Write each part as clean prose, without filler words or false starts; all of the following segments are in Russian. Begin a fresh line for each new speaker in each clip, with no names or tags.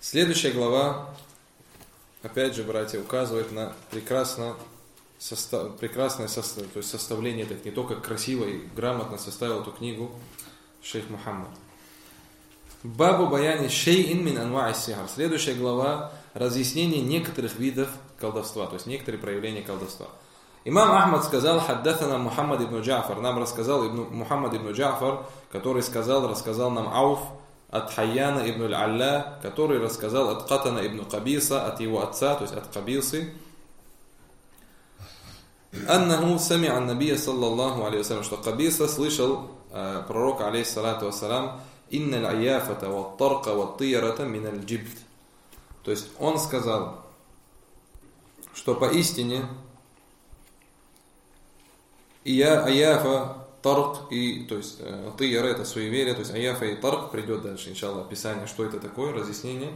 Следующая глава, опять же, братья, указывает на прекрасное составление, так не только красиво и грамотно составил эту книгу шейх Мухаммад. Бабу баяни шейин мин анва'и сихар. Следующая глава — разъяснение некоторых видов колдовства, то есть некоторые проявления колдовства. Имам Ахмад сказал: «Хаддатана Мухаммад ибн Джафар». Нам рассказал Мухаммад ибн Джафар, который рассказал нам Ауф от Хайяна ибн аль-Алла, который рассказал от Катана ибн Кабиса, от его отца, то есть от Кабисы, аннаху сами'а ан-набия саллаллаху алейхи вассалям, что Кабиса слышал пророка алейхиссалату вассалам: «Инна аль-аяфата ват-тарка ват-тиярата мин аль-джибт». То есть он сказал, что поистине аяфа, тарк и, то есть тияра — это суеверие, то есть аяфа и тарк, придет дальше, иншаллах, описание, что это такое, разъяснение.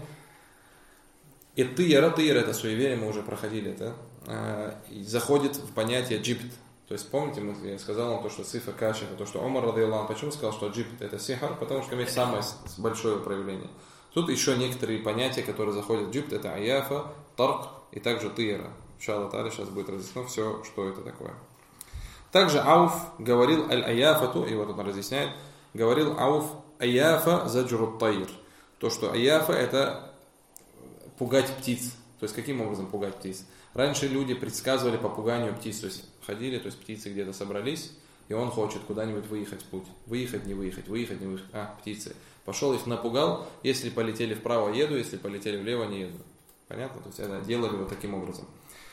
И тияра это суеверие, мы уже проходили это, заходит в понятие джибт. То есть помните, я сказал вам то, что сифа кашифа, то, что Умар радиаллаху, почему сказал, что джибт это сихар, потому что есть самое большое проявление. Тут еще некоторые понятия, которые заходят в джибт, это аяфа, тарк и также тияра. Иншаллах та'аля сейчас будет разъяснено все, что это такое. Также Ауф говорил аль-аяфату, и вот он разъясняет, говорил Ауф: аяфа заджрут тайр. То, что аяфа — это пугать птиц. То есть каким образом пугать птиц? Раньше люди предсказывали по пуганию птиц, то есть ходили, то есть птицы где-то собрались, и он хочет куда-нибудь выехать в путь. Выехать, не выехать, выехать, не выехать. Птицы. Пошел их напугал, если полетели вправо, еду, если полетели влево, не еду. Понятно? То есть это делали вот таким образом.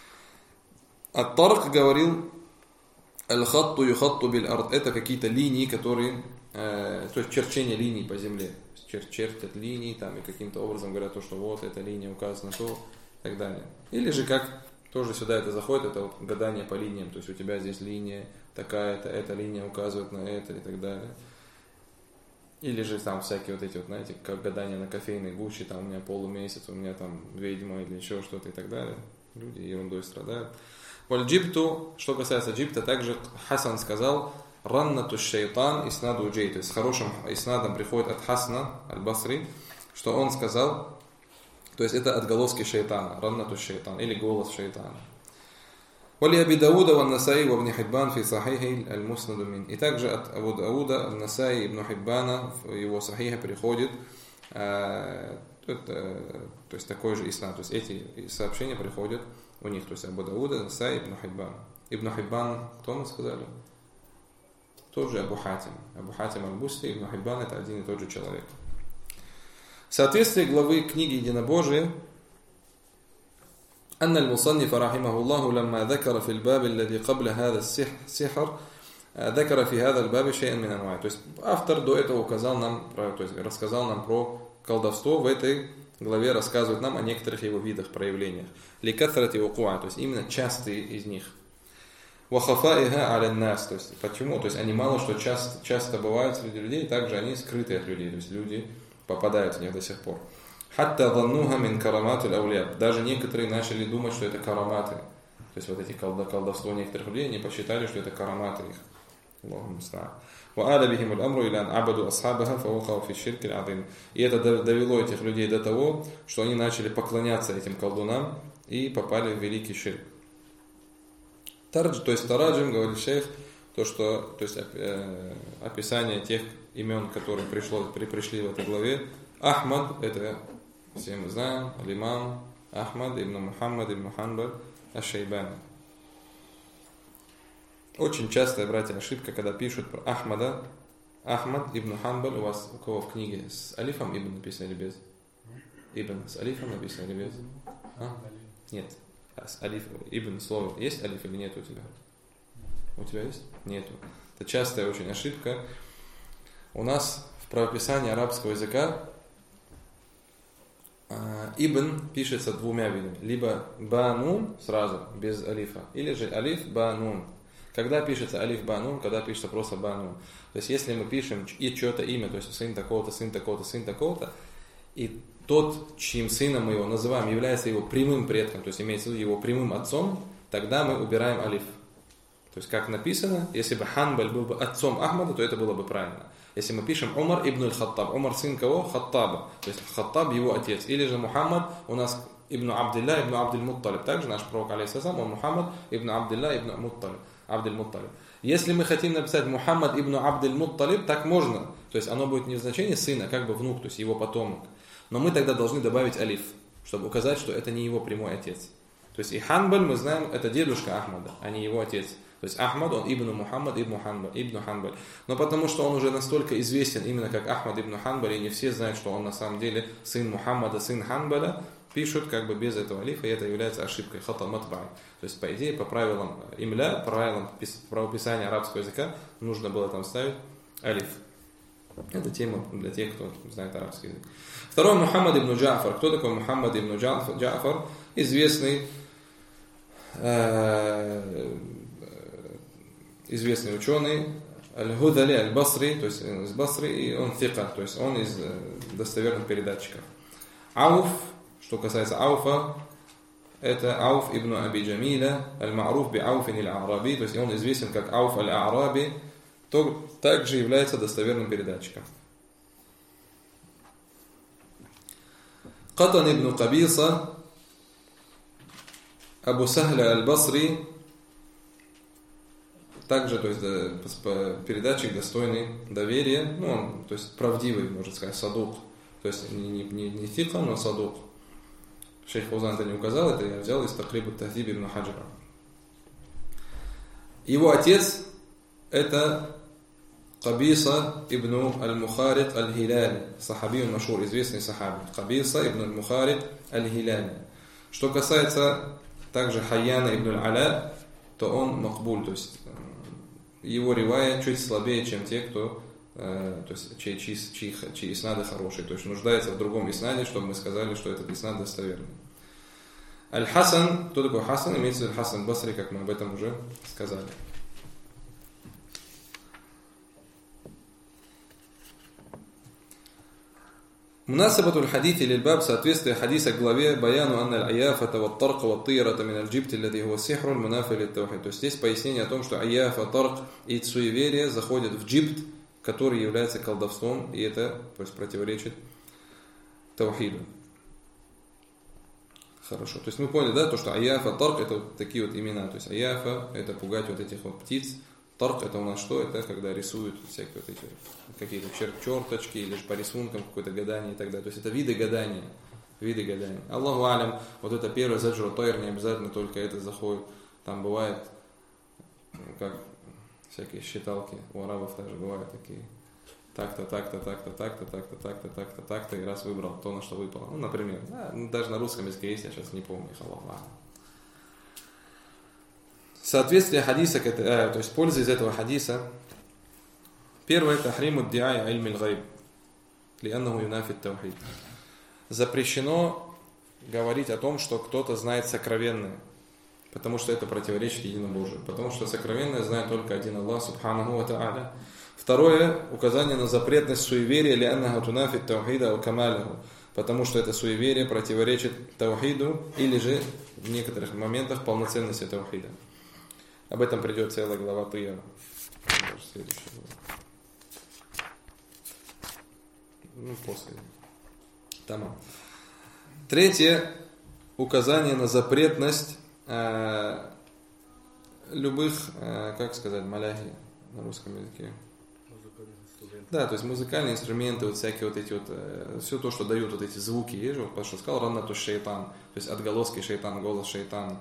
Ат-Тарк говорил: аль-хатту юхатту биль-ард. Это какие-то линии, которые, то есть черчение линий по земле. Чертят линии там и каким-то образом говорят, то, что вот эта линия указана, то и так далее. Или же как тоже сюда это заходит, это вот гадание по линиям. То есть у тебя здесь линия такая-то, эта линия указывает на это и так далее. Или же там всякие вот эти вот, знаете, как гадание на кофейной гуще, там у меня полумесяц, у меня там ведьма или еще что-то и так далее. Люди ерундой страдают. Валь-джибту, что касается джибта, также Хасан сказал: раннату шайтан иснаду джей. То есть с хорошим иснадом приходит от Хасана аль-Басри, что он сказал, то есть это отголоски шайтана, раннату шайтан, или голос шайтана. Вали Аби Дауда ван Насаи ва Ибн Хиббан фи сахихи аль-муснаду мин. И также от Абу Дауда, Насаи и Ибн Хиббана в его сахиха приходит, то есть такой же иснад. То есть эти сообщения приходят у них, то есть Абу Дауда, Насаи, Ибн Хиббан. Ибн Хиббан, кто мы сказали? Тоже Абу Хатим. Абу Хатим аль-Бусли, Ибн Хиббан — это один и тот же человек. В соответствии главы книги Единобожия, أن المصنف رحمه الله لما ذكر في الباب الذي قبل هذا السحر ذكر في هذا الباب شيئا من أنواع. То есть автор до этого указал нам, то есть рассказал нам про колдовство. В этой главе рассказывает нам о некоторых его видах, проявлениях. لكثرة وقوعها, то есть именно частые из них. وخفائها على الناس, то есть почему? То есть они мало что часто бывают среди людей, также они скрыты от людей, то есть люди попадают в них до сих пор. Хатта даннуха мин карамат аль-аулия. Даже некоторые начали думать, что это караматы. То есть вот эти колдовство некоторых людей, они посчитали, что это караматы их. Аллаху муста'ан. Ва ада бихим аль-амру иля ан абаду асхабаха фауқау фи ширки аль-азим. И это довело этих людей до того, что они начали поклоняться этим колдунам и попали в великий ширк. То есть тараджим, говорит шейх, то есть описание тех имен, которые пришли в этой главе. Ахмад — это все мы знаем, аль-имам Ахмад ибн Мухаммад ибн Ханбаль аш-Шайбани. Очень частая, братья, ошибка, когда пишут про Ахмада. Ахмад ибн Ханбаль у вас у кого в книге с алифом ибн написано или без? Ибн с алифом написано или без? Нет. С алиф, ибн слово есть алиф или нет у тебя? У тебя есть? Нету. Это частая очень ошибка. У нас в правописании арабского языка ибн пишется двумя видами. Либо банун сразу, без алифа, или же алиф банун. Когда пишется алиф банун, когда пишется просто банун. То есть если мы пишем и чье-то имя, то есть сын такого-то, сын такого-то, сын такого-то, и тот, чьим сыном мы его называем, является его прямым предком, то есть имеется в виду его прямым отцом, тогда мы убираем алиф. То есть как написано, если бы Ханбаль был бы отцом Ахмада, то это было бы правильно. Если мы пишем Умар ибн аль-Хаттаб, Умар сын кого? Хаттаба. То есть Хаттаб его отец. Или же Мухаммад у нас ибн Абдилля ибн Абдиль-Мутталиб. Также наш пророк, алейхиссалям, он Мухаммад ибн Абдилля ибн Абдиль-Мутталиб. Если мы хотим написать Мухаммад ибн Абдиль-Мутталиб, так можно. То есть оно будет не в значении сына, как бы внук, то есть его потомок. Но мы тогда должны добавить алиф, чтобы указать, что это не его прямой отец. То есть и Ханбаль, мы знаем, это дедушка Ахмада, а не его отец. То есть Ахмад, он ибн Мухаммад ибн Ханбаль. Но потому что он уже настолько известен именно как Ахмад ибн Ханбаль, и не все знают, что он на самом деле сын Мухаммада, сын Ханбаля, пишут как бы без этого алифа, и это является ошибкой, хата матбай. То есть, по идее, по правилам имля, по правилам правописания арабского языка, нужно было там ставить алиф. Это тема для тех, кто знает арабский язык. Второй Мухаммад ибн Джафар. Кто такой Мухаммад ибн Джафар? Известный ученый, Аль-Худали, Аль-Басри, то есть из Басри, и он фика, то есть он из достоверных передатчиков. Ауф, что касается Ауфа, это Ауф ибн Аби Джамиля, Аль-Ма'руф би Ауфин Аль-А'раби, то есть он известен как Ауф Аль-А'раби, то также является достоверным передатчиком. Катан ибн Кабиса, Абу Сахля Аль-Басри, также, то есть передатчик достойный доверия, ну он, то есть правдивый, можно сказать, садук, то есть не фика, но садук. Шейх Фаузан это не указал, это я взял из Такриб ат-Тахдиб ибн Хаджара. Его отец это Кабиса ибн аль-Мухарид аль-Хиляли, сахаби машур, известный сахаби. Кабиса ибн аль-Мухарид аль-Хиляли. Что касается также Хайяна ибн аль-Аля, то он макбуль, то есть его ривая чуть слабее, чем те, кто, то есть чьи иснады хорошие, то есть нуждается в другом иснаде, чтобы мы сказали, что этот иснад достоверный. Аль-Хасан, кто такой Хасан? Имеется в виду Хасан Басри, как мы об этом уже сказали. Мунасабатуль хадити лильбаб, соответствие хадиса к главе баяну анна аль-аяфата ва тарка ва тирата мин аль-джибти аллади хуа сихрун мунафи лит-таухид. То есть здесь пояснение о том, что аяфа, тарк и суеверие заходят в джибт, который является колдовством, и это, то есть, противоречит таухиду. Хорошо. То есть мы поняли, да, то, что аяфа, тарк это вот такие вот имена. То есть аяфа это пугать вот этих вот птиц. Тарк это у нас что? Это когда рисуют всякие вот эти какие-то черточки или же по рисункам какое-то гадание и так далее. То есть это виды гадания. Аллаху алям, вот это первое заджру тайр, не обязательно только это заходит. Там бывает, как всякие считалки, у арабов также бывают такие. Так-то, и раз выбрал то, на что выпало. Ну, например, даже на русском языке есть, я сейчас не помню их, Аллаху алям. Соответствие хадиса, то есть польза из этого хадиса. Первое – тахриму д'и'ай ильм аль-гайб, ли'аннаху юнафи ат-таухид. Запрещено говорить о том, что кто-то знает сокровенное, потому что это противоречит единобожию, потому что сокровенное знает только один Аллах, субханаху ва та'аля. Второе – указание на запретность суеверия, ли'аннаху тунафи ат-таухида ва камалаху, потому что это суеверие противоречит таухиду или же в некоторых моментах полноценности таухида. Об этом придет целая глава Тыяра. Ну, после. Тамам. Третье. Указание на запретность любых, как сказать, маляхи на русском языке. Да, то есть музыкальные инструменты, вот всякие вот эти вот, все то, что дают вот эти звуки, есть же, вот, потому что сказал раннату шейтан, то есть отголоски шейтана, голос шейтана.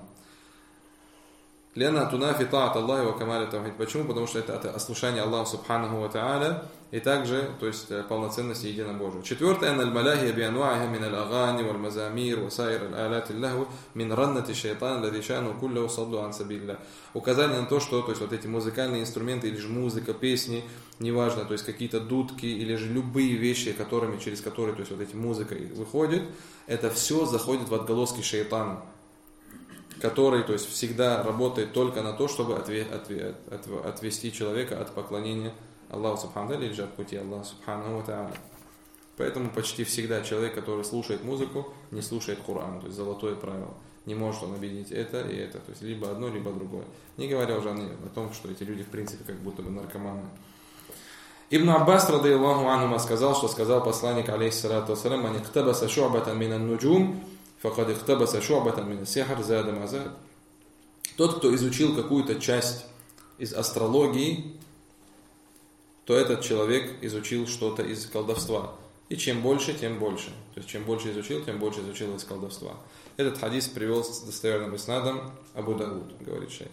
Лена тунафи таат Аллахи ва камаля таухид. Почему? Потому что это ослушание Аллаха субханаху ва та'аля и также, то есть полноценность единобожия. Четвертое, анна аль-маляхия би анва'иха мин аль-агани валь мазамир ва сайр аль-алат аль-лахви мин раннати шайтан лади шану куллаху садду ан сабилля. Указание на то, что, то есть вот эти музыкальные инструменты или же музыка, песни, неважно, то есть какие-то дудки или же любые вещи, через которые, то есть вот эти музыка выходит, это все заходит в отголоски шайтана, который, то есть, всегда работает только на то, чтобы отвести человека от поклонения Аллаху субхану или же от пути Аллаха субхану ва та'аля. Поэтому почти всегда человек, который слушает музыку, не слушает Коран, то есть золотое правило. Не может он объединить это и это, то есть либо одно, либо другое. Не говоря уже о том, что эти люди в принципе как будто бы наркоманы. Ибн Аббас, рады Аллаху анхума, сказал, что сказал посланник, алейхиссалату вассалям, «Ман иктабаса шу'батан минан нуджум, факад иктабаса шу'батан мин сихр зада мазад». Тот, кто изучил какую-то часть из астрологии, то этот человек изучил что-то из колдовства. И чем больше, тем больше. То есть, чем больше изучил, тем больше изучил из колдовства. Этот хадис привел с достоверным иснадом Абу Дауд, говорит шейх.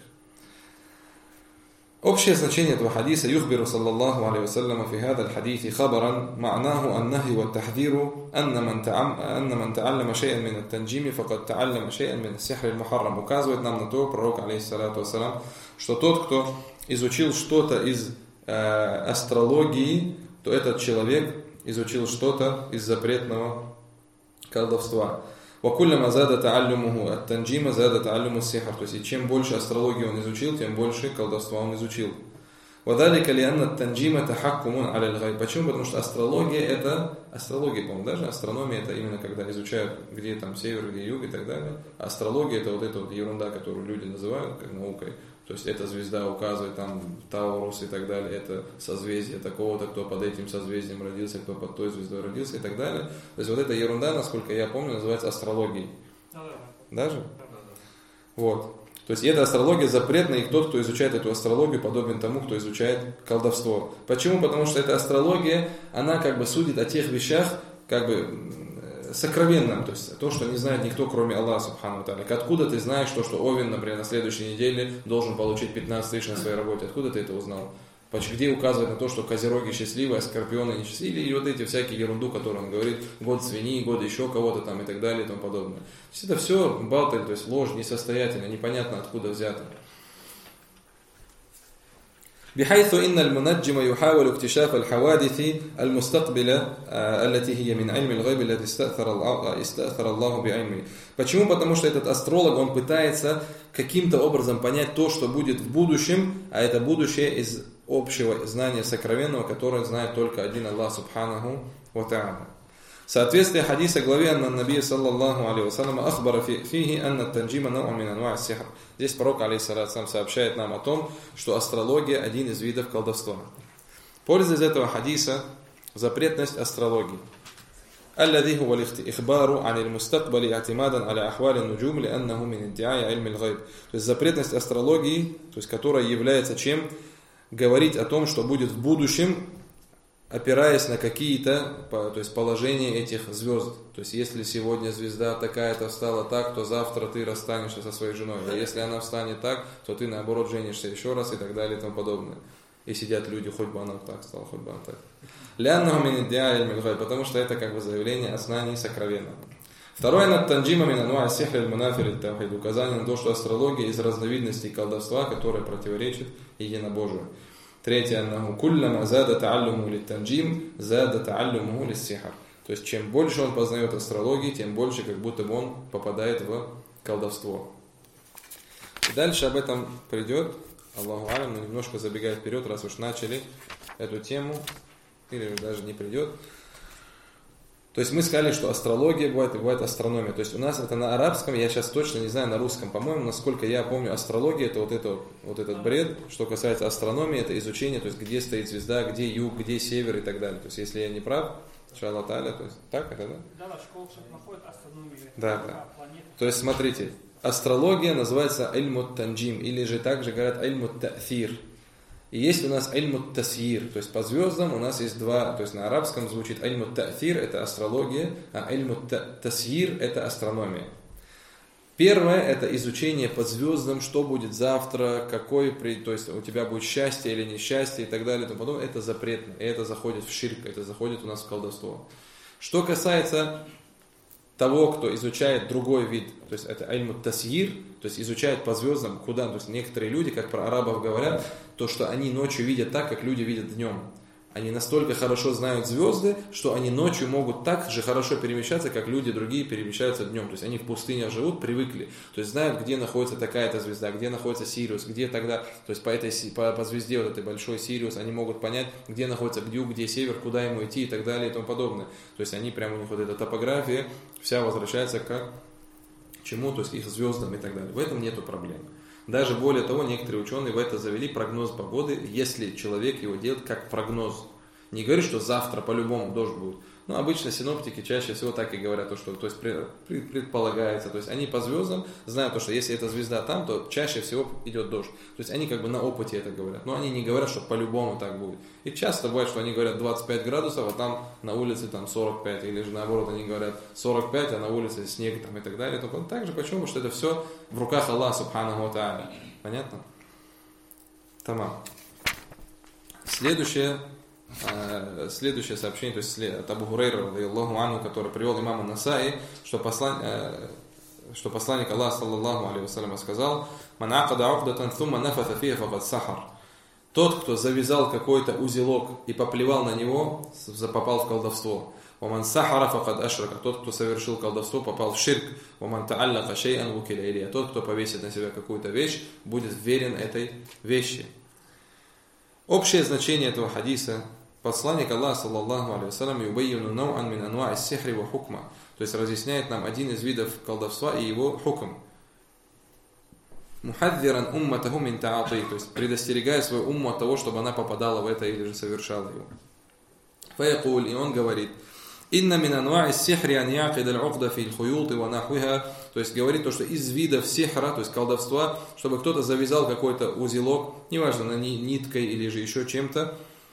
Общее значение этого хадиса: «Юхбиру саллаллаху алейхи вассалям фи хада аль-хадиси хабаран ма'наху ан-нахи ва ат-тахдиру анна ман та'аллама шей'ан мин ат-танджими факад та'аллама шей'ан мин ас-сихр аль-мухаррам». Указывает нам на то пророк, алейхиссалату вассалям, что тот, кто изучил что-то из астрологии, то этот человек изучил что-то из запретного колдовства. وَكُلَّمَا زَادَ تَعَلُّمُهُ التَّنْجِيمَ زَادَ تَعَلُّمُ السِّحْرِ. То есть, и чем больше астрологии он изучил, тем больше колдовства он изучил. وَذَلِكَ لِأَنَّ التَّنْجِيمَ تَحَكُّمٌ عَلَى الْغَيْبِ. Почему? Потому что астрология это, астрология, по-моему, даже астрономия это именно когда изучают, где там север, где юг и так далее. Астрология это вот эта вот ерунда, которую люди называют как наукой. То есть эта звезда указывает там Таурус и так далее, это созвездие такого-то, кто под этим созвездием родился, кто под той звездой родился и так далее. То есть вот эта ерунда, насколько я помню, называется астрологией. Даже? Вот. То есть эта астрология запретна, и тот, кто изучает эту астрологию, подобен тому, кто изучает колдовство. Почему? Потому что эта астрология, она как бы судит о тех вещах, как бы сокровенном, то есть то, что не знает никто, кроме Аллаха субхану ва тааля. Откуда ты знаешь то, что Овен, например, на следующей неделе должен получить 15 тысяч на своей работе? Откуда ты это узнал? Где указывает на то, что козероги счастливые, а скорпионы несчастливые, и вот эти всякие ерунду, которую он говорит, год свиньи, год еще кого-то там и так далее и тому подобное. То есть это все баталь, то есть ложь, несостоятельно, непонятно откуда взято. بحيث إن المنجم يحاول اكتشاف الحوادث المستقبلة التي هي من علم الغيب الذي استأثر الله بعلمه. Почему? Потому что этот астролог, он пытается каким-то образом понять то, что будет в будущем, а это будущее из общего знания сокровенного, которое знает только один Аллах субханаху ва тааля. Соответствие хадиса главе анна набия саллаллаху алейхи вассалям ахбара фихи анна танджима нау'а мин анва' ас-сихр. Здесь пророк алейхиссалям сообщает нам о том, что астрология один из видов колдовства. Польза из этого хадиса запретность астрологии. الذي هو الإخبار عن المستقبل اعتمادا على أحوال النجوم لأنه من ادعاء علم الغيب. То есть запретность астрологии, то есть которая является чем? Говорить о том, что будет в будущем, опираясь на какие-то, то есть положения этих звезд. То есть если сегодня звезда такая-то встала так, то завтра ты расстанешься со своей женой. А если она встанет так, то ты наоборот женишься еще раз и так далее и тому подобное. И сидят люди, хоть бы она так стала, хоть бы она так. Потому что это как бы заявление о знании сокровенного. Второе, указание на то, что астрология из разновидностей колдовства, которое противоречит единобожию. Третье, то есть чем больше он познает астрологии, тем больше как будто бы он попадает в колдовство. И дальше об этом придет, Аллаху алям, но немножко забегая вперед, раз уж начали эту тему, или даже не придет. То есть мы сказали, что астрология бывает и бывает астрономия. То есть у нас это на арабском, я сейчас точно не знаю, на русском. По-моему, насколько я помню, астрология это вот этот бред. Что касается астрономии, это изучение, то есть где стоит звезда, где юг, где север и так далее. То есть если я не прав, иншаллах тааля, то есть так это, да?
Да, в школах находят астрономию.
Да. То есть смотрите, астрология называется ильмут танджим, или же также говорят ильмут та'thир. И есть у нас ильмут тасьир, то есть по звездам у нас есть два, то есть на арабском звучит ильмут та'thир, это астрология, а ильмут тасьир это астрономия. Первое это изучение по звездам, что будет завтра, то есть у тебя будет счастье или несчастье и так далее и тому подобное, это запретно, и это заходит в ширк, это заходит у нас в колдовство. Что касается того, кто изучает другой вид, то есть это ильмут тасьир, то есть изучает по звездам, куда, то есть некоторые люди, как про арабов говорят, то, что они ночью видят так, как люди видят днем. Они настолько хорошо знают звезды, что они ночью могут так же хорошо перемещаться, как люди другие перемещаются днем. То есть они в пустынях живут, привыкли. То есть знают, где находится такая-то звезда, где находится Сириус, где тогда, то есть по звезде вот этой большой Сириус, они могут понять, где находится юг, где север, куда ему идти и так далее и тому подобное. То есть они прямо, у них вот эта топография вся возвращается к чему, то есть их звездам и так далее. В этом нету проблем. Даже более того, некоторые ученые в это завели прогноз погоды, если человек его делает как прогноз. не говорит, что завтра по-любому дождь будет. Но обычно синоптики чаще всего так и говорят, что то есть предполагается, то есть они по звездам знают, то, что если эта звезда там, то чаще всего идет дождь. То есть они как бы на опыте это говорят, но они не говорят, что по-любому так будет. И часто бывает, что они говорят 25 градусов, а там на улице там 45, или же наоборот они говорят 45, а на улице снег там и так далее. То также почему? Потому что это все в руках Аллаха субханаху ва тааля. Понятно? Тамам. Следующее сообщение, то есть от Абу Хурейра, радийаллаху анху, который привел имама Насаи, что посланник Аллаха, саллаллаху алейхи вассалям, сказал: «Ман акада ухдатан thumma нафатха фиха факад сахар». Тот, кто завязал какой-то узелок и поплевал на него, попал в колдовство. «Ваман сахара факад ашрака». Тот, кто совершил колдовство, попал в ширк. «Ваман тааллака шей'ан вукиля илейхи». Тот, кто повесит на себя какую-то вещь, будет верен этой вещи. Общее значение этого хадиса: посланник Аллаха, саллаллаху алейхи вассалям, юбаййину нау'ан мин анва'и ас-сихри ва хукма, то есть разъясняет нам один из видов колдовства и его хукм. Мухаддиран умматаху мин та'ати, то есть предостерегая свою умму от того, чтобы она попадала в это или же совершала его. Фаякуль, и он говорит: инна мин анва'и ас-сихри ан я'кид аль-уqда фи аль-хуют ва нахвиха, то есть говорит то, что из видов сихра, то есть колдовства, чтобы кто-то завязал какой-то узелок, неважно, на ниткой или же еще чем-то,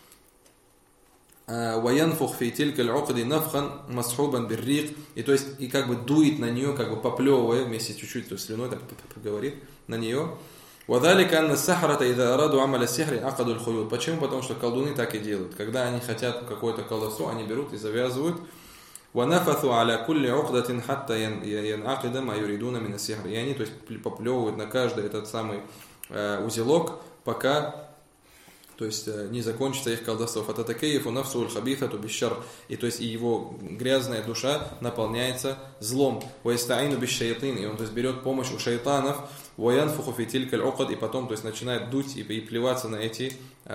وَيَنْفُخْ فِي تِلْكَ الْعُقْدِ نَفْخًا مَصْحُوبًا بِالرِّيقِ, и то есть и как бы дует на нее, как бы поплевывая вместе чуть-чуть, то есть слюной так говорит на нее. وَذَلِكَ أَنَّ السَّحْرَةَ إِذَا أَرَادُوا عَمَلَ السِّحْرِ عَقَدُوا الْخُيُوطَ. Почему? Потому что колдуны так и делают. Когда они хотят какое-то колдовство, они берут и завязывают. وَنَفَثُوا عَلَى كُلِّ عُقْدَةٍ حَتَّى يَنْعَقِدَ مَا يُرِيدُونَ مِنَ السِّحْرِ. И они, то есть, поплевывают на каждый этот самый узелок, пока, то есть, не закончится их колдовство. «Фататакейфу нафсу аль-хабифату бишшар». И то есть и его грязная душа наполняется злом. «Ваистаину бишшайтин». И он, то есть, берет помощь у шайтанов. «Ваянфуху фи тилькаль уqад». И потом, то есть, начинает дуть и плеваться на эти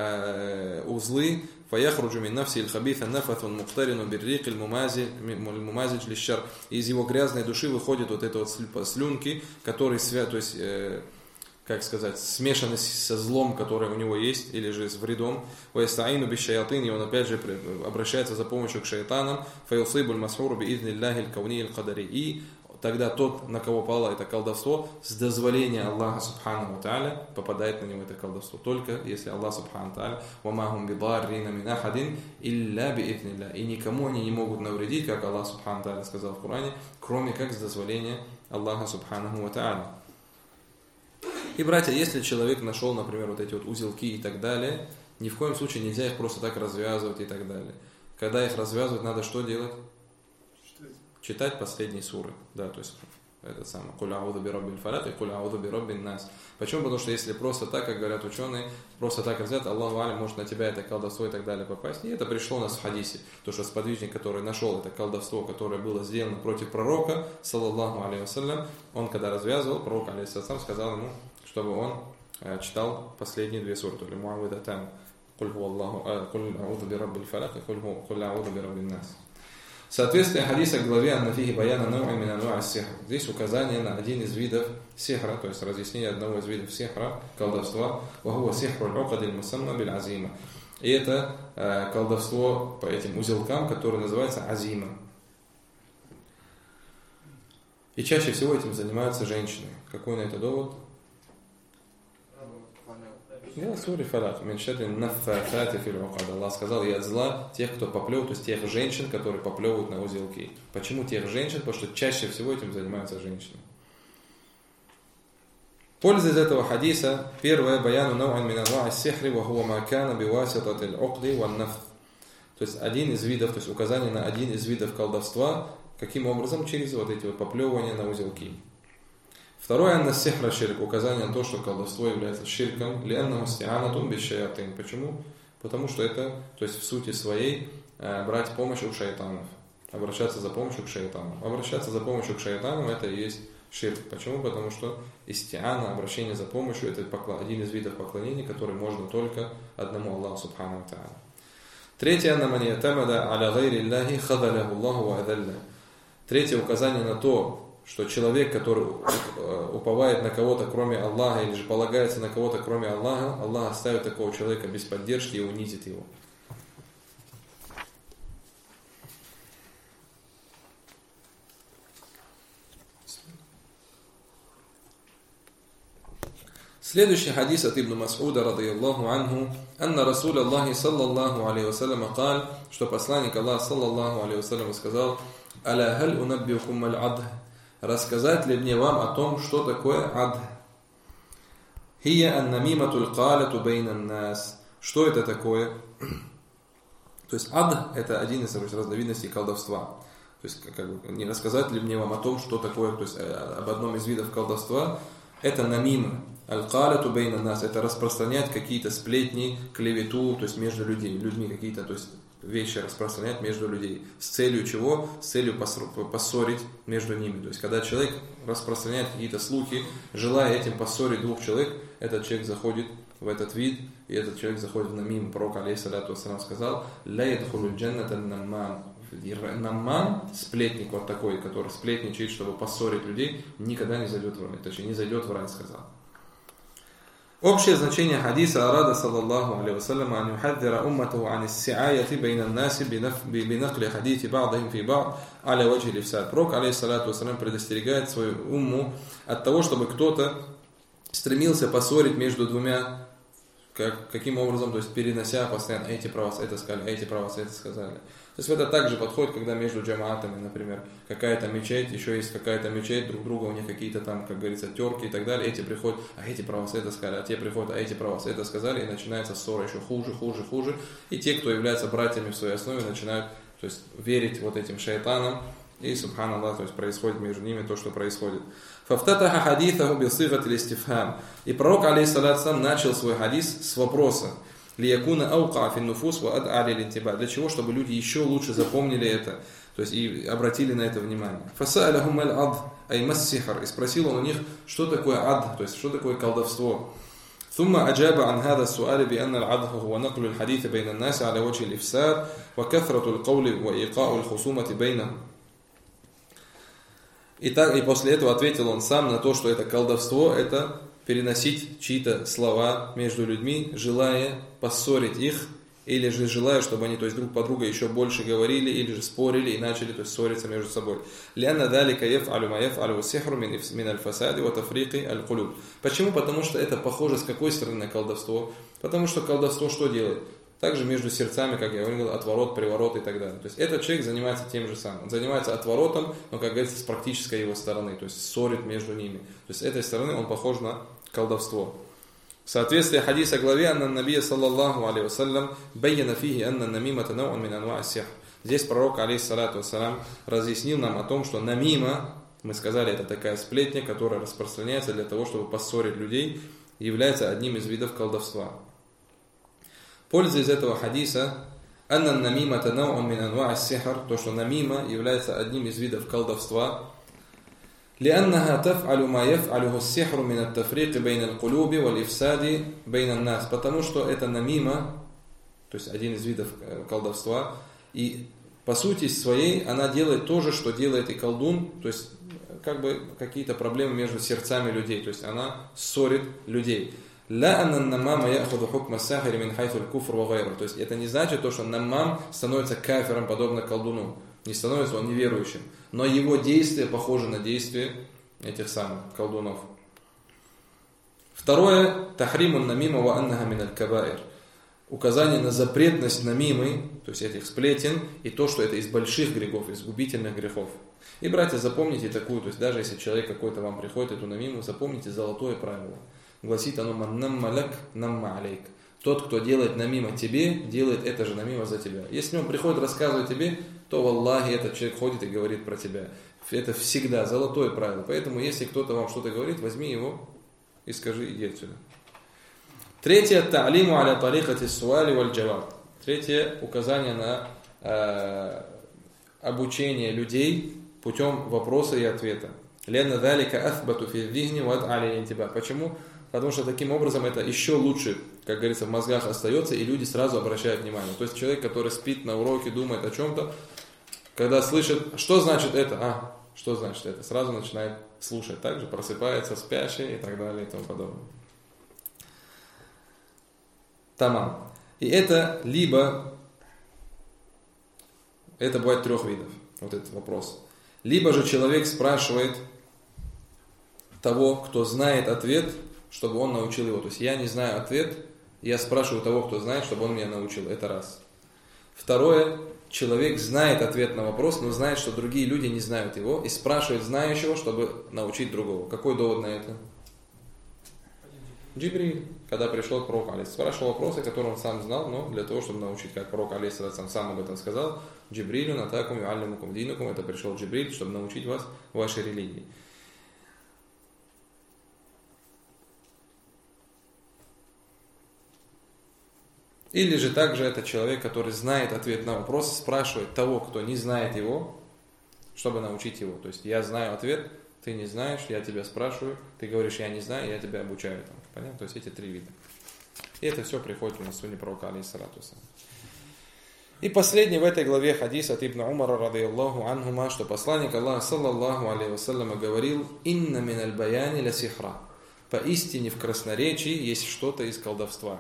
узлы. «Фаяхруджу мин нафси аль-хабифа нафаthun муктарину биррик аль-мумазидж лишшар». И из его грязной души выходят вот это вот слюнки, которые то есть, как сказать, смешаны со злом, которое у него есть, или же с вредом. «Ваистаину бишшаятин». И он опять же обращается за помощью к шайтанам. «Фаюсибу аль-масхуру биидниллахи аль-кауни аль-кадари». И тогда тот, на кого пало это колдовство, с дозволения Аллаха субхану ва тааля попадает на него это колдовство. Только если Аллах субхану ва тааля «Вама хум бидаррина мин ахадин илля биидниллах». И никому они не могут навредить, как Аллах субхану ва тааля сказал в Коране, кроме как с дозволения Аллаха субхану ва тааля. И, братья, если человек нашел, например, вот эти вот узелки и так далее, ни в коем случае нельзя их просто так развязывать и так далее. Когда их развязывать, надо что делать? Читать последние суры. Да, то есть это самое «Куль а'удhu би раббиль фалак» и «Куль а'удhu би раббин нас». Почему? Потому что если просто так, как говорят ученые, просто так развязать, Аллаху алям, может на тебя это колдовство и так далее попасть. И это пришло у нас в хадисе. То, что сподвижник, который нашел это колдовство, которое было сделано против пророка, саллаллаху алейхи вассалям, он когда развязывал, пророк алейхи вассалям сказал ему, чтобы он читал последние две суры, то ли «Муаввидатан», «Куль а'удhu би раббиль фалак» и «Куль а'удhu би раббин нас». Соответствие хадиса к главе «Аннафихи баяна нау'и мин анва'и ас-сихр». Здесь указание на один из видов сихра, то есть разъяснение одного из видов сихра, колдовства. «Вахуа сихру аль-уqад аль-мусамма биль-азима». И это колдовство по этим узелкам, которое называется азима. И чаще всего этим занимаются женщины. Какой на это довод? Я сури фалак. Меньшатлин наффафати фил уqад. Аллах сказал: и от зла тех, кто поплевывает, то есть тех женщин, которые поплевывают на узелки. Почему тех женщин? Потому что чаще всего этим занимаются женщины. Польза из этого хадиса. Первое: баяну нау'ан мин анва'и ас-сихри ва хува ма кана биваситати аль-уqди ван-нафth. То есть один из видов, то есть указание на один из видов колдовства. Каким образом? Через вот эти вот поплевывания на узелки. Второе: анна сихра ширк, указание на то, что колдовство является ширком, лианнаху исти'анатун биш-шаятин. Почему? Потому что это, то есть в сути своей, брать помощь у шайтанов, обращаться за помощью к шайтанам. Обращаться за помощью к шайтанам — это и есть ширк. Почему? Потому что исти'ана, обращение за помощью, это один из видов поклонений, который можно только одному Аллаху субхану ва тааля. Третье: анна ман ятамада аля гайри Аллахи хазаляху Аллаху ва адалля. Третье указание на то, что человек, который уповает на кого-то кроме Аллаха или же полагается на кого-то кроме Аллаха, Аллах оставит такого человека без поддержки и унизит его. Следующий хадис от Ибн Мас'уда, радийаллаху анху, анна Расул Аллахи саллаллаху алейхи вассалям кал, что посланник Аллаха саллаллаху алейхи вассалям сказал: «Аля халь унаббиукум аль-адх». Рассказать ли мне вам о том, что такое адх? Хия ан-намиматуль калату бейнан нас. Что это такое? То есть адх — это один из разновидностей колдовства. То есть, не рассказать ли мне вам о том, что такое, то есть об одном из видов колдовства? Это намима. Аль-калату бейнан нас. Это распространять какие-то сплетни, клевету, то есть между людьми какие-то, то есть вещи распространять между людей. С целью чего? С целью поссорить между ними. То есть, когда человек распространяет какие-то слухи, желая этим поссорить двух человек, этот человек заходит в этот вид, и этот человек заходит в намим. Пророк, алейхиссалату вассалам, сказал: «Ля ядхулуль джанната наммам». Наммам, сплетник вот такой, который сплетничает, чтобы поссорить людей, никогда не зайдет в рай. Точнее, не зайдет в рай, сказал. Общее значение хадиса: арада саллаллаху алейхи вассалям ан юхаддира умматаху ан исси'аяти бейнан наси бинакли хадити ба'дахим фи ба'д аля ваджи лифсад. Пророк, алейхиссалату вассалям, предостерегает свою умму от того, чтобы кто-то стремился поссорить между двумя, каким образом, то есть перенося постоянно: эти про вас это сказали, эти про вас это сказали. То есть это также подходит, когда между джамаатами, например, какая-то мечеть, еще есть какая-то мечеть, друг друга у них какие-то там, как говорится, терки и так далее. Эти приходят: а эти про вас это сказали, а те приходят: а эти про вас это сказали. И начинается ссора еще хуже. И те, кто являются братьями в своей основе, начинают, то есть, верить вот этим шайтанам. И, субханаллах, то есть происходит между ними то, что происходит. Фафтатаха хадитаху бисигат аль-истифхам. И пророк, алейхиссалату начал свой хадис с вопроса: лиякуна аука фин нуфус ва ад'али линтиба. Для чего? Чтобы люди еще лучше запомнили это, то есть и обратили на это внимание. Фаса'алахум аль-адх ай мас-сихр. И спросил он у них, что такое адх, то есть что такое колдовство. ثم أجاب عن هذا السؤال بأن العدل هو نقل الحديث بين الناس على وجه الإفساد وكثرة القول وإيقاع الخصومة بينهم. И после этого ответил он сам на то, что это колдовство, это переносить чьи-то слова между людьми, желая поссорить их, или же желая, чтобы они, то есть, друг по другу еще больше говорили, или же спорили и начали, то есть, ссориться между собой. Почему? Потому что это похоже с какой стороны на колдовство? Потому что колдовство что делает? Также между сердцами, как я говорил, отворот, приворот и так далее. То есть этот человек занимается тем же самым. Он занимается отворотом, но, как говорится, с практической его стороны, то есть ссорит между ними. То есть с этой стороны он похож на колдовство. В соответствии хадиса главе: анна набия саллаллаху алейхи вассалям байяна фихи анна намимата нау'ун мин анва' ас-сихр. Здесь пророк, алейхиссалату вассалям, разъяснил нам о том, что намима, мы сказали, это такая сплетня, которая распространяется для того, чтобы поссорить людей, является одним из видов колдовства. Польза из этого хадиса: анна намимата нау'ун мин анва' ас-сихр, то, что намима является одним из видов колдовства. لأنها تفعل ما يفعله السحر من التفريق بين القلوب والإفساد بين الناس. Потому что это намима, то есть один из видов колдовства, и по сути своей она делает то же, что делает и колдун, то есть как бы какие-то проблемы между сердцами людей, то есть она ссорит людей. لا أن النمام يأخذ حكم الساحر من حيث الكفر وغيره. То есть это не значит то, что наммам становится кафиром, подобно колдуну. Не становится он неверующим. Но его действия похожи на действия этих самых колдунов. Второе. Тахримун намима ва аннаха мин аль-кабаир. Указание на запретность намимы, то есть этих сплетен, и то, что это из больших грехов, из губительных грехов. И, братья, запомните такую, то есть даже если человек какой-то вам приходит, эту намиму, запомните золотое правило. Гласит оно: ман намма лак намма алейк. Тот, кто делает намима тебе, делает это же намима за тебя. Если он приходит рассказывать тебе, то валлахи этот человек ходит и говорит про тебя. Это всегда золотое правило. Поэтому если кто-то вам что-то говорит, возьми его и скажи: иди отсюда. Третье. Та'лиму аля тарикати суали валь джаваб. Третье. Указание на обучение людей путем вопроса и ответа. Ленна далика ахбату фи дихни вад али интиба. Почему? Потому что таким образом это еще лучше, как говорится, в мозгах остается, и люди сразу обращают внимание. То есть человек, который спит на уроке, думает о чем-то, когда слышит: что значит это? Что значит это? Сразу начинает слушать. Также просыпается спящий и так далее и тому подобное. Тамам. И это либо, это бывает трех видов, вот этот вопрос. Либо же человек спрашивает того, кто знает ответ, чтобы он научил его. То есть я не знаю ответ, я спрашиваю того, кто знает, чтобы он меня научил. Это раз. Второе, человек знает ответ на вопрос, но знает, что другие люди не знают его, и спрашивает знающего, чтобы научить другого. Какой довод на это? Джибриль, когда пришел к пророку алейхиссалям, спрашивал вопросы, которые он сам знал, но для того, чтобы научить, как пророк алейхиссалям сам об этом сказал, Джибрилю натакум юаллимукум динукум, это пришел Джибриль, чтобы научить вас вашей религии. Или же также это человек, который знает ответ на вопрос, спрашивает того, кто не знает его, чтобы научить его. То есть я знаю ответ, ты не знаешь, я тебя спрашиваю, ты говоришь, я не знаю, я тебя обучаю этому. Понятно? То есть эти три вида. И это все приходит на сунне пророка алейхиссалату вассалям. И последний в этой главе хадис от Ибн Умара радийаллаху анхума, что посланник Аллаха саллаллаху алейхи вассаляма говорил: «Инна миналь баяни ля сихра». Поистине в красноречии есть что-то из колдовства.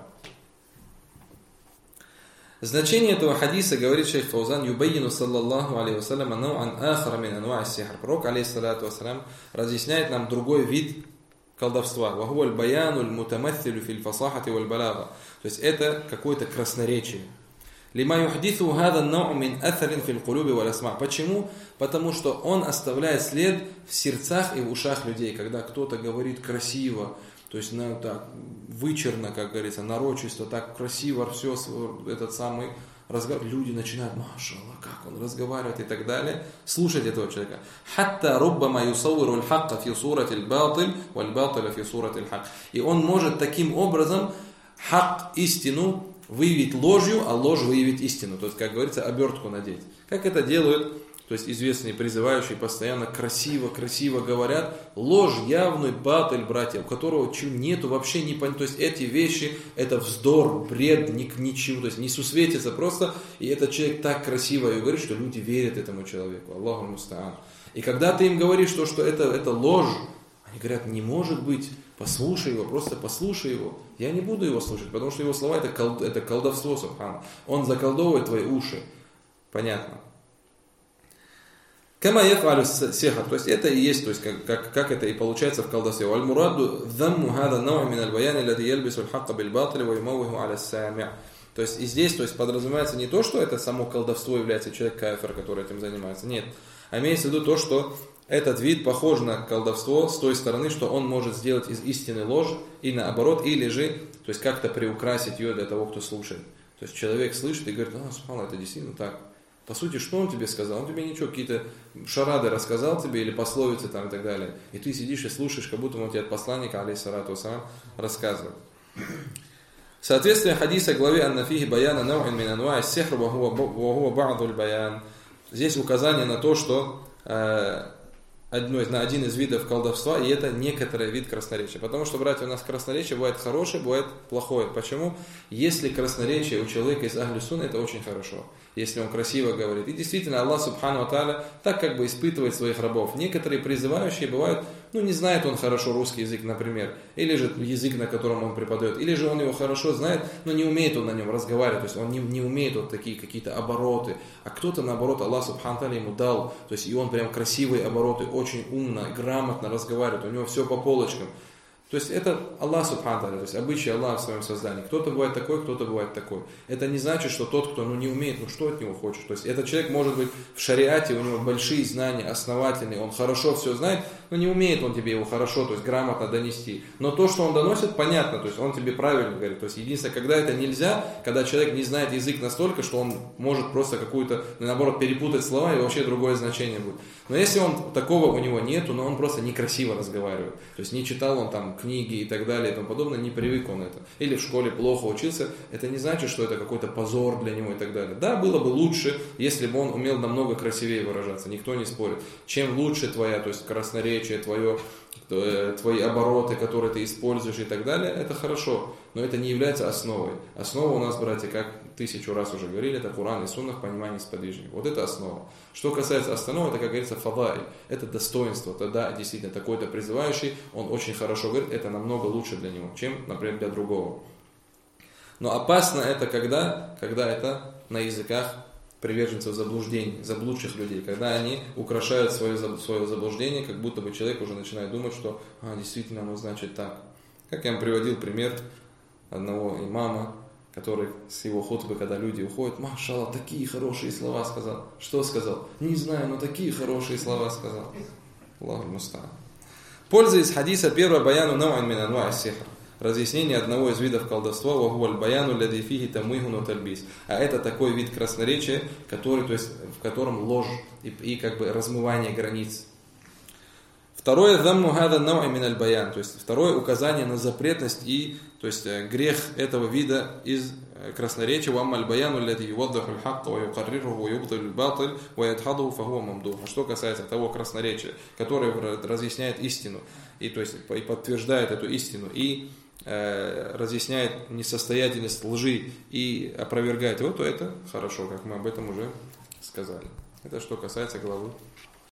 Значение этого хадиса, говорит шейх Фаузан, юбайину саллаллаху алейхи вассалям нау'ан ахра мин анва'и сихр. Пророк алейхиссалату вассалям разъясняет нам другой вид колдовства. Ва хуа аль-баяну аль-мутамассилю фил фасахати валь балага. То есть это какое-то красноречие. Лима юхдиту хада ан-нау' мин атharин фил кулуби валь асма'. Почему? Потому что он оставляет след в сердцах и в ушах людей, когда кто-то говорит красиво, то есть так вычурно, как говорится, нарочисто, так красиво все этот самый разговор, люди начинают, машаллах, как он разговаривает и так далее, слушать этого человека. Хатта руббама юсаввиру аль-хакка фи сурати аль-батиль валь-батиля фи сурати аль-хак. И он может таким образом хак, истину, выявить ложью, а ложь выявить истину. То есть, как говорится, обертку надеть. Как это делают, то есть известные призывающие постоянно красиво говорят, ложь явную, батиль, братья, у которого нету вообще не понятно. То есть эти вещи, это вздор, бред, ничего, то есть не сусветится просто. И этот человек так красиво и говорит, что люди верят этому человеку. Аллаху муста'ан. И когда ты им говоришь, что это ложь, они говорят, не может быть, послушай его, просто послушай его. Я не буду его слушать, потому что его слова это колдовство, субхана. Он заколдовывает твои уши. Понятно. Кама яф'алю сихр, то есть это и есть, то есть как это и получается в колдовстве. Валь мураду дhammu хада нау' мин аль-баян алладhi ялбису аль-хакка бил-батиль ва юмаввиху аля ас-сами'. То есть и здесь, то есть подразумевается не то, что это само колдовство является человек кафир, который этим занимается, нет, а имеется в виду то, что этот вид похож на колдовство с той стороны, что он может сделать из истины ложь и наоборот, или же, то есть как-то приукрасить ее для того, кто слушает. То есть человек слышит и говорит, субханаллах, это действительно так. По сути, что он тебе сказал? Он тебе ничего, какие-то шарады рассказал тебе или пословицы там и так далее. И ты сидишь и слушаешь, как будто он тебе от посланника, алейхиссалату вассалям, рассказывает. Соответственно, хадиса главе «Аннафихи баяна нау'ин мин анва'и сихр ва хуа ба'дуль баян». Здесь указание на то, что на один из видов колдовства, и это некоторый вид красноречия. Потому что, братья, у нас красноречие бывает хорошее, бывает плохое. Почему? Если красноречие у человека из Ахли Сунны, это очень хорошо. Если он красиво говорит. И действительно, Аллах Субхану ва Тааля так как бы испытывает своих рабов. Некоторые призывающие бывают, не знает он хорошо русский язык, например, или же язык, на котором он преподает, или же он его хорошо знает, но не умеет он на нем разговаривать, то есть он не умеет вот такие какие-то обороты, а кто-то наоборот, Аллах Субхану ва Тааля ему дал, то есть и он прям красивые обороты, очень умно, грамотно разговаривает, у него все по полочкам. То есть это Аллах Субхану ва Тааля, то есть обычай Аллаха в своем создании. Кто-то бывает такой, кто-то бывает такой. Это не значит, что тот, кто не умеет, что от него хочешь. То есть этот человек может быть в шариате, у него большие знания, основательные, он хорошо все знает, но не умеет он тебе его хорошо, то есть грамотно донести. Но то, что он доносит, понятно, то есть он тебе правильно говорит. То есть единственное, когда это нельзя, когда человек не знает язык настолько, что он может просто какую-то, наоборот, перепутать слова и вообще другое значение будет. Но если он такого у него нету, но он просто некрасиво разговаривает, то есть не читал он там книги и так далее и тому подобное, не привык он это. Или в школе плохо учился, это не значит, что это какой-то позор для него и так далее. Да, было бы лучше, если бы он умел намного красивее выражаться, никто не спорит. Чем лучше твоя, то есть красноречие, твои обороты, которые ты используешь и так далее, это хорошо, но это не является основой. Основа у нас, братья, как 1000 раз уже говорили, это Куран и Сунна в понимании сподвижников. Вот это основа. Что касается остального, это, как говорится, фадаиль, это достоинство. Тогда действительно такой-то призывающий, он очень хорошо говорит, это намного лучше для него, чем, например, для другого. Но опасно это когда это на языках приверженцев заблуждений, заблудших людей, когда они украшают свое заблуждение, как будто бы человек уже начинает думать, что действительно оно значит так. Как я вам приводил пример одного имама, который с его хутбы, когда люди уходят, машалла, такие хорошие слова сказал. Что сказал? Не знаю, но такие хорошие слова сказал. Аллаху муста'ан. Пользуясь хадиса первого баяну нау'ан мин анва'и сихр. Разъяснение одного из видов колдовства, вахуаль баяну лади фихи тамуихун ва тальбис. А это такой вид красноречия, который, то есть, в котором ложь и как бы размывание границ. Второе, замму хада нау'и мин аль баян, то есть второе указание на запретность и, то есть грех этого вида из красноречия. Вамма аль баяну лади юваддаху аль хакка ва юкаррируху ва юбталю аль батиль ва ядхадуху фахуа мамдух. А что касается того красноречия, которое разъясняет истину, и то есть и подтверждает эту истину, и разъясняет несостоятельность лжи и опровергает его, то это хорошо, как мы об этом уже сказали. Это что касается главы